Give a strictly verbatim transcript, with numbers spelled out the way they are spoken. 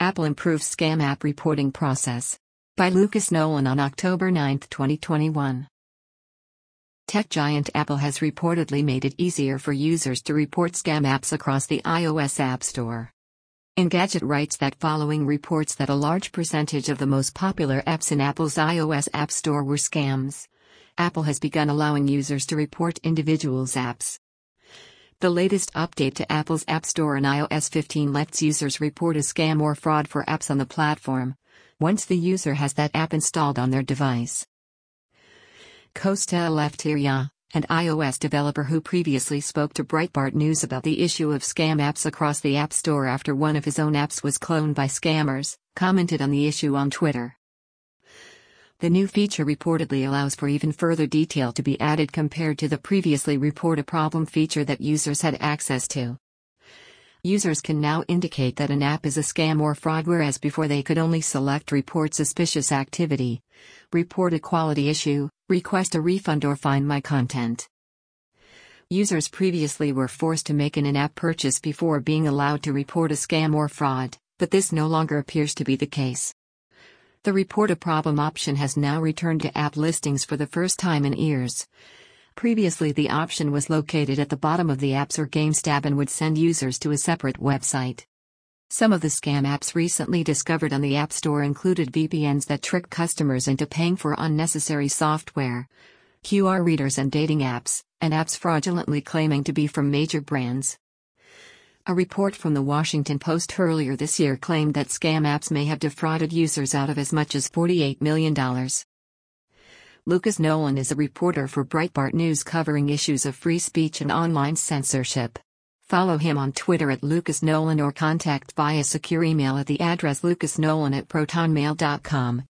Apple improves scam app reporting process. By Lucas Nolan on October ninth, twenty twenty-one. Tech giant Apple has reportedly made it easier for users to report scam apps across the iOS App Store. Engadget writes that following reports that a large percentage of the most popular apps in Apple's iOS App Store were scams, Apple has begun allowing users to report individuals' apps. The latest update to Apple's App Store in iOS fifteen lets users report a scam or fraud for apps on the platform, once the user has that app installed on their device. Costa Eleftheria, an iOS developer who previously spoke to Breitbart News about the issue of scam apps across the App Store after one of his own apps was cloned by scammers, commented on the issue on Twitter. The new feature reportedly allows for even further detail to be added compared to the previously report a problem feature that users had access to. Users can now indicate that an app is a scam or fraud, whereas before they could only select report suspicious activity, report a quality issue, request a refund, or find my content. Users previously were forced to make an in-app purchase before being allowed to report a scam or fraud, but this no longer appears to be the case. The report a problem option has now returned to app listings for the first time in years. Previously, the option was located at the bottom of the apps or games tab and would send users to a separate website. Some of the scam apps recently discovered on the App Store included V P Ns that trick customers into paying for unnecessary software, Q R readers and dating apps, and apps fraudulently claiming to be from major brands. A report from the Washington Post earlier this year claimed that scam apps may have defrauded users out of as much as forty-eight million dollars. Lucas Nolan is a reporter for Breitbart News covering issues of free speech and online censorship. Follow him on Twitter at Lucas Nolan or contact via secure email at the address lucasnolan at protonmail dot com.